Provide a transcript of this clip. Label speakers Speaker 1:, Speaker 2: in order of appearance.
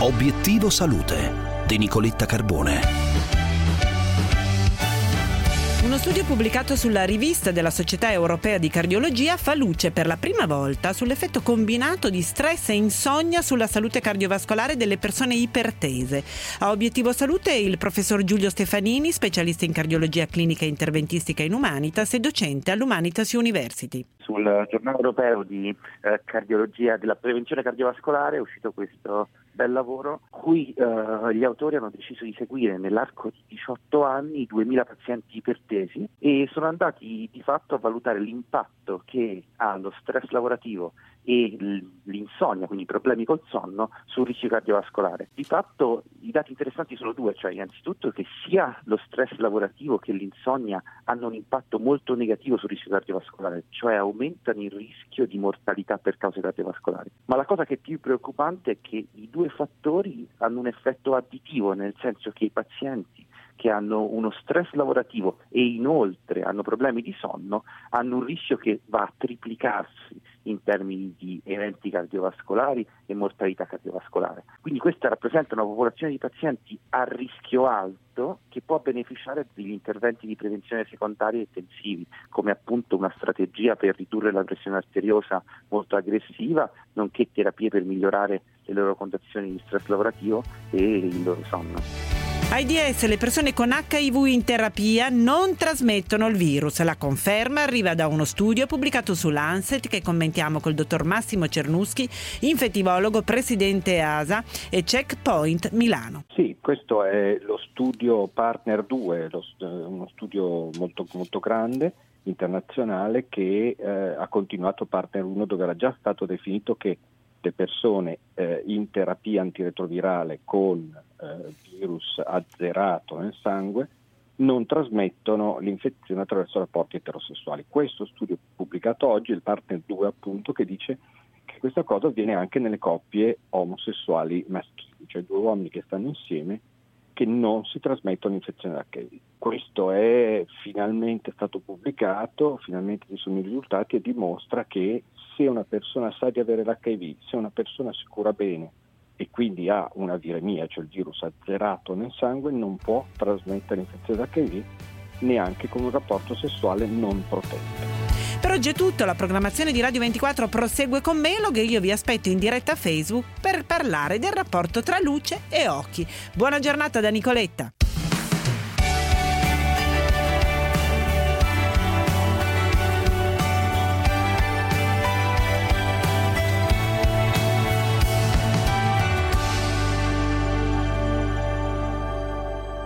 Speaker 1: Obiettivo Salute di Nicoletta Carbone.
Speaker 2: Uno studio pubblicato sulla rivista della Società Europea di Cardiologia fa luce per la prima volta sull'effetto combinato di stress e insonnia sulla salute cardiovascolare delle persone ipertese. A Obiettivo Salute il professor Giulio Stefanini, specialista in cardiologia clinica e interventistica in Humanitas e docente all'Humanitas University.
Speaker 3: Sul giornale europeo di cardiologia della prevenzione cardiovascolare è uscito questo bel lavoro, cui gli autori hanno deciso di seguire nell'arco di 18 anni 2000 pazienti ipertesi e sono andati di fatto a valutare l'impatto che ha lo stress lavorativo e l'insonnia, quindi i problemi col sonno, sul rischio cardiovascolare. Di fatto i dati interessanti sono due, cioè innanzitutto che sia lo stress lavorativo che l'insonnia hanno un impatto molto negativo sul rischio cardiovascolare, cioè aumentano il rischio di mortalità per cause cardiovascolari. Ma la cosa che è più preoccupante è che i due fattori hanno un effetto additivo, nel senso che i pazienti che hanno uno stress lavorativo e inoltre hanno problemi di sonno hanno un rischio che va a triplicarsi in termini di eventi cardiovascolari e mortalità cardiovascolare. Quindi questa rappresenta una popolazione di pazienti a rischio alto che può beneficiare degli interventi di prevenzione secondaria e intensivi, come appunto una strategia per ridurre la pressione arteriosa molto aggressiva, nonché terapie per migliorare le loro condizioni di stress lavorativo e il loro sonno.
Speaker 2: AIDS, le persone con HIV in terapia non trasmettono il virus. La conferma arriva da uno studio pubblicato su Lancet che commentiamo col dottor Massimo Cernuschi, infettivologo, presidente ASA e Checkpoint Milano.
Speaker 4: Sì, questo è lo studio Partner 2, uno studio molto, molto grande, internazionale, che ha continuato Partner 1, dove era già stato definito che le persone in terapia antiretrovirale con virus azzerato nel sangue non trasmettono l'infezione attraverso rapporti eterosessuali. Questo studio pubblicato oggi, il Partner 2 appunto, che dice che questa cosa avviene anche nelle coppie omosessuali maschili, cioè due uomini che stanno insieme che non si trasmettono l'infezione da HIV. Questo è finalmente stato pubblicato, finalmente ci sono i risultati e dimostra che se una persona sa di avere l'HIV, se una persona si cura bene e quindi ha una viremia, cioè il virus azzerato nel sangue, non può trasmettere l'infezione da HIV neanche con un rapporto sessuale non protetto.
Speaker 2: Per oggi è tutto, la programmazione di Radio 24 prosegue con Melog e io vi aspetto in diretta a Facebook per parlare del rapporto tra luce e occhi. Buona giornata da Nicoletta.